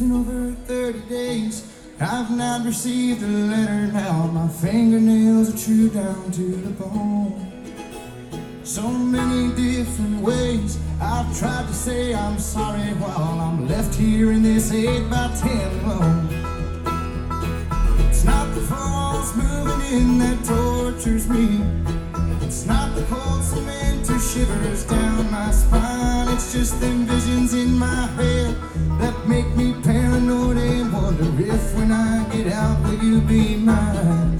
been over 30 days. I've not received a letter now. My fingernails are chewed down to the bone. So many different ways I've tried to say I'm sorry while I'm left here in this 8x10 alone. It's not the falls moving in that tortures me. It's not the cold cement or shivers down my spine. It's just them visions in my head that make me paranoid and wonder if when I get out will you be mine.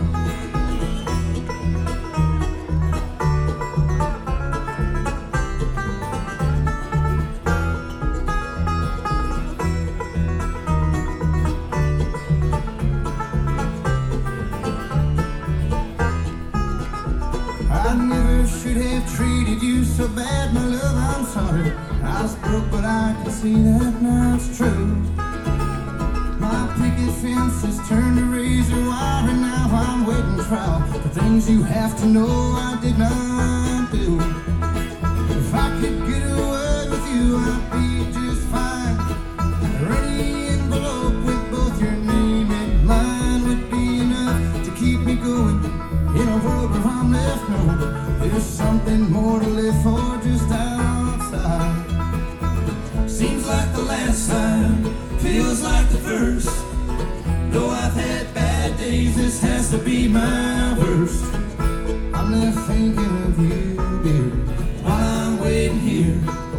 I never should have treated you so bad, my love, I'm sorry. I was broke, but I can see that now it's true. My picket fence has turned to razor wire, and now I'm waiting trial for things you have to know I did not do. If I could get a word with you, I'd be just fine. Or any envelope with both your name and mine would be enough to keep me going in a world where I'm left known. There's something more to live for just outside. Seems like the last time, feels like the first. Though I've had bad days, this has to be my worst. I'm left thinking of you, dear, while I'm waiting here.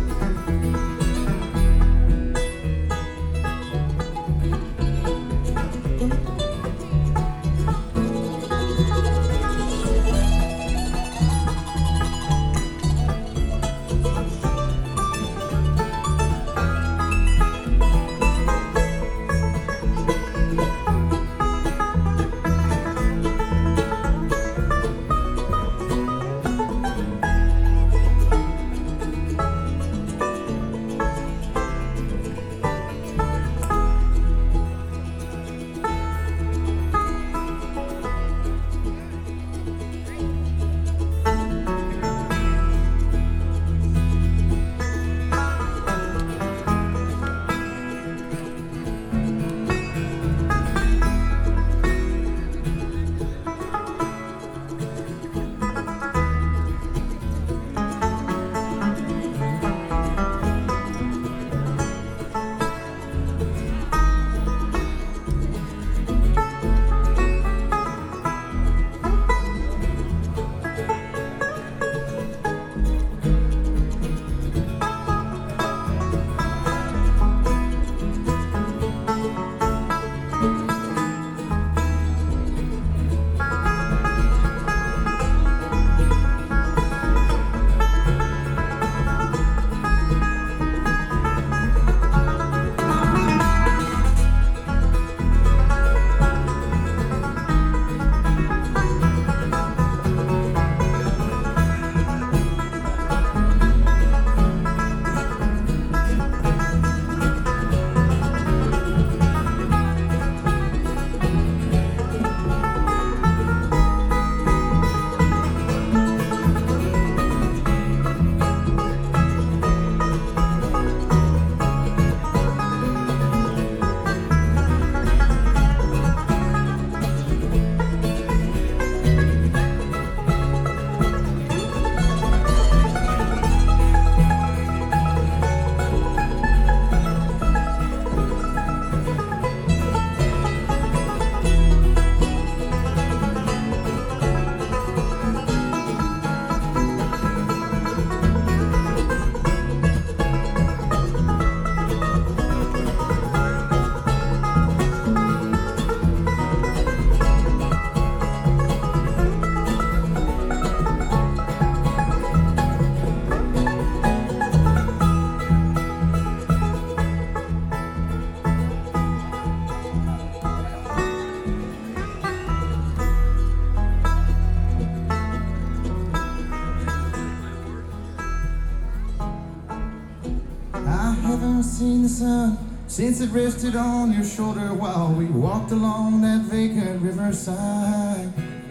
haven't seen the sun since it rested on your shoulder while we walked along that vacant riverside.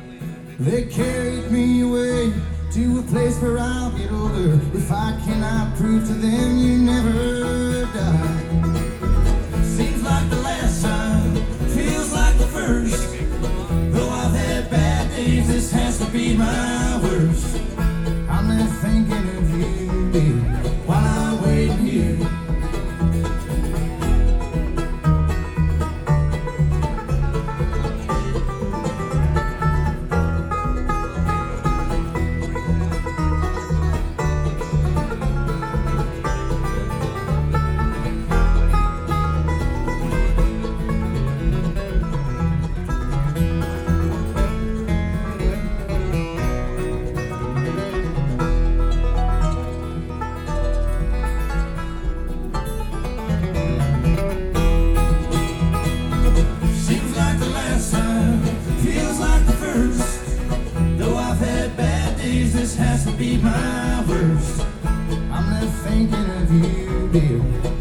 They carried me away to a place where I'll get older if I cannot prove to them you never died. See, to be my worst. I'm left thinking of you, dear, while I'm waiting here. This has to be my worst. I'm left thinking of you, dear.